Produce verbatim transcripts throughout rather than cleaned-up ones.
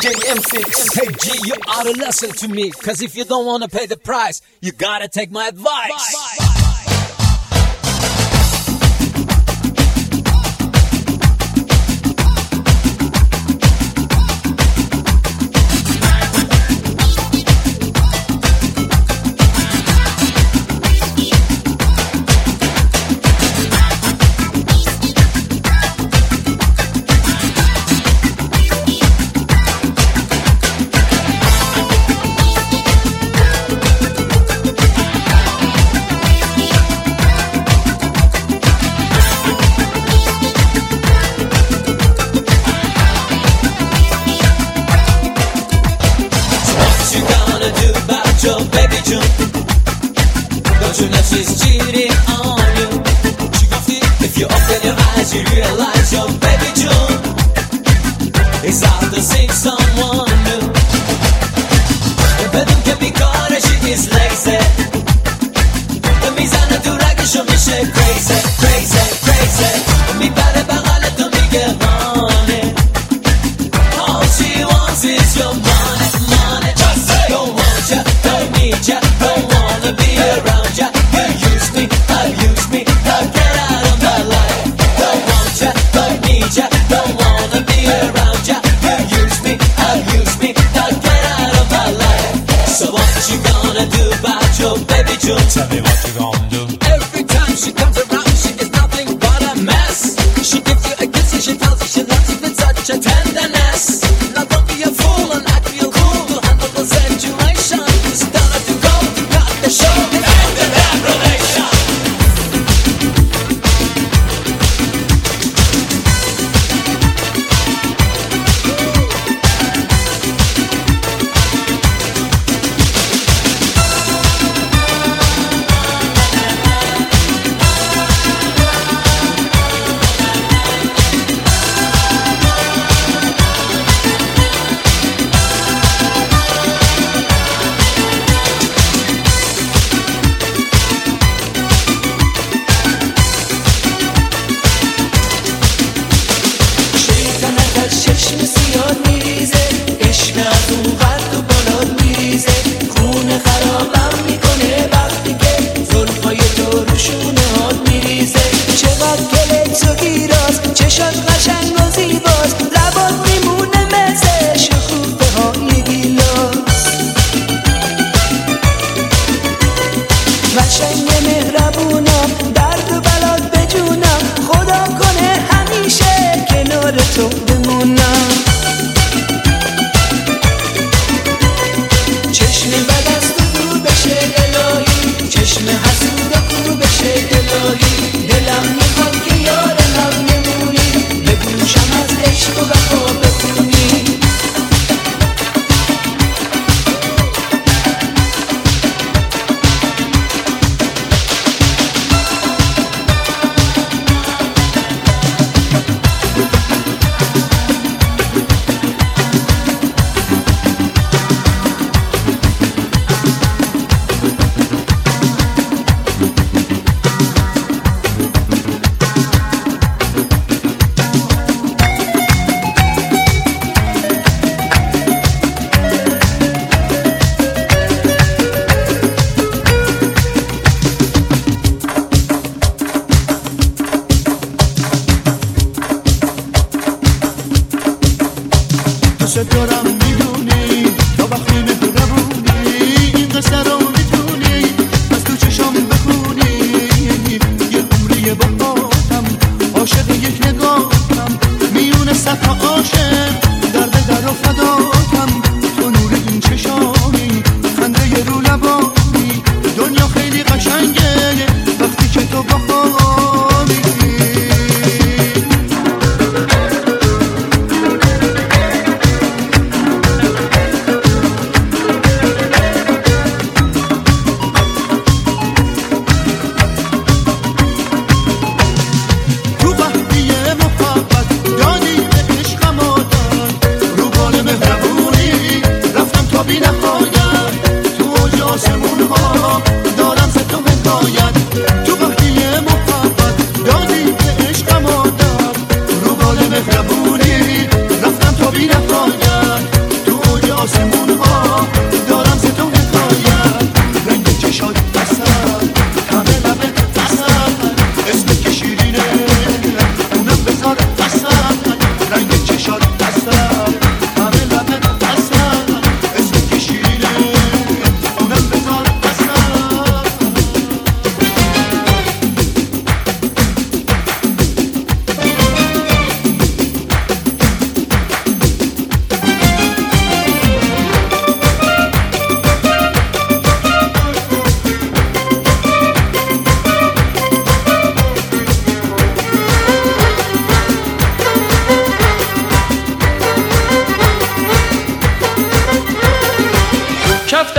D J M six. Hey G, you ought to listen to me, cause if you don't wanna pay the price, you gotta take my advice. Bye. Bye. Your baby June, don't you know she's cheating on you? She gon' feel if you open your eyes, you realize your baby June is out to see someone new. The bedroom can be caught and she is lazy. The mizan natural que yo me shake crazy, crazy, crazy. Mi padre pagale to me get honey. All she wants is your money, money. Just say, don't want ya. Need ya, don't wanna be around ya. You use me, abuse me, now get out of my life. Don't want ya, don't need ya, don't wanna be around ya. You use me, abuse me, now get out of my life. So what you gonna do about your baby June? Tell me what you gonna do. Every time she comes around, she is nothing but a mess. She gives you a kiss and she tells you she loves you with such a tenderness. Now don't be a fool and act real cool to handle the situation. Show me end of that relation.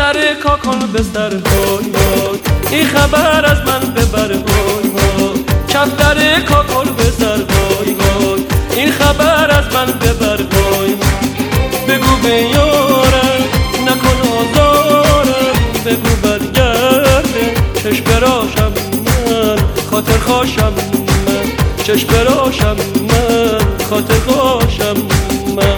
کفتر کاکل به سر های های این خبر از من ببر های های کفتر کاکل به سر های های این خبر از من ببر های بگو به یارم نکن آزارم بگو برگرده چشم براشم من خاطر خواشم من چشم براشم من خاطر خواشم من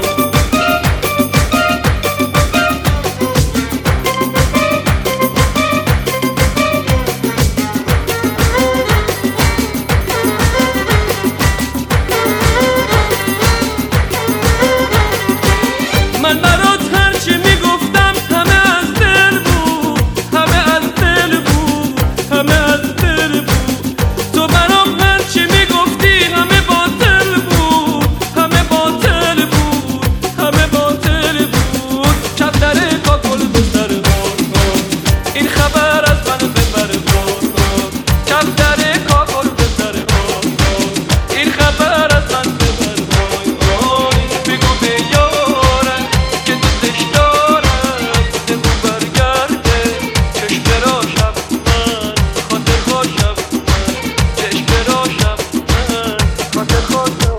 من برات هرچی میگفتم همه از دل بود همه از دل بود همه از دل بود تو برام هرچی میگفتی همه باطل بود همه باطل بود همه باطل بود کفتر کاکل به سر بار این خبر از من ببر بار کفتر کاکل به سر بار این خبر از من ببر بار بگو به یارم که دوستش دارم بگو برگرده چشم براشم من خاطر خواشم من چشم براشم من خاطر خواشم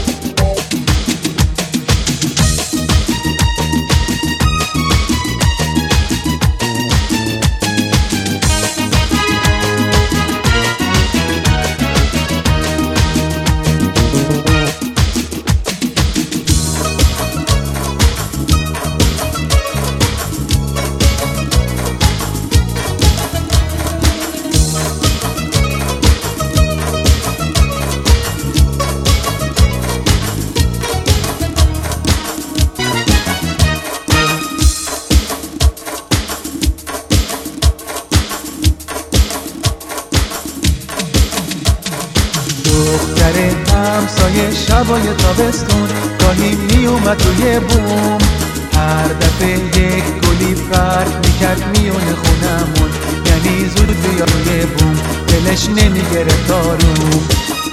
دختر همسایه شبای تابستون گاهی میومد توی بوم هر دفعه یک گلی فرق میکرد میونه خونمون یعنی زود بیا روی بوم دلش نمیگرفت آروم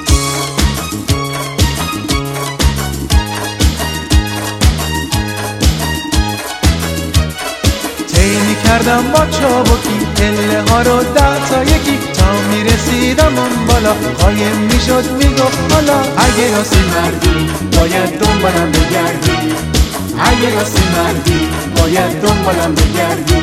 طی میکردم با چابکی پله ها رو ده تا یکی تا میرسیدم اون بالا قایم میشد میگفت حالا اگه راستی مردی باید دنبالم بگردی اگه راستی مردی باید دنبالم بگردی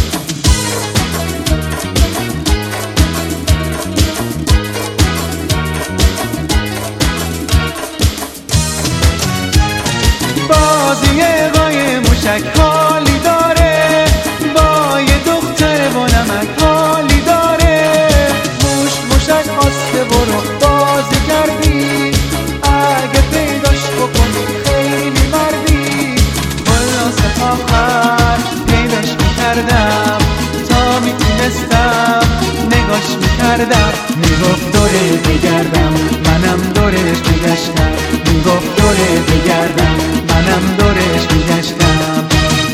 بازی قایم موشک حالی داره با یه دختر با نمک حالی داره موش موشک آسته برو بازی کردی اگه پیداش بکنی خیلی مردی خلاص آخر پیداش میکردم تا میتونستم نگاش میکردم میگفت دوره بگردم منم دورش میگشتم میگفت دوره بگردم منم دورش میگشتم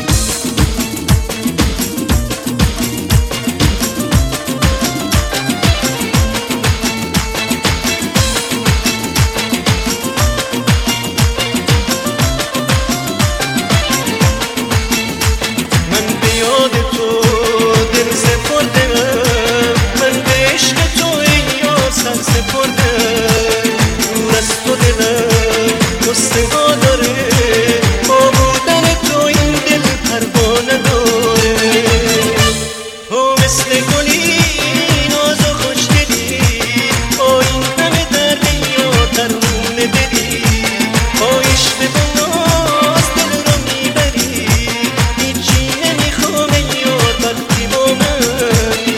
من به یاد تو دل سپردم من به عشق تو ای یاسر سپردم دور از تو دلم گستوا داره با بودن تو این دل پروانه داره تو مثل گلی ناز و خوشدلی با این همه درد یا ترون دلی با عشق تو ناز دل رو میبری هیچی نمیخوام یار وقتی با منی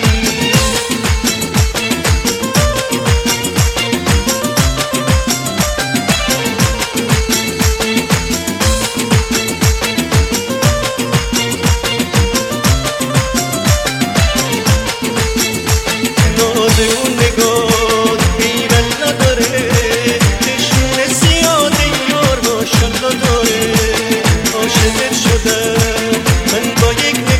ناز اون نگاه بیرن نداره چشم زیاده یار ماشالله داره عاشقت شدم من با یک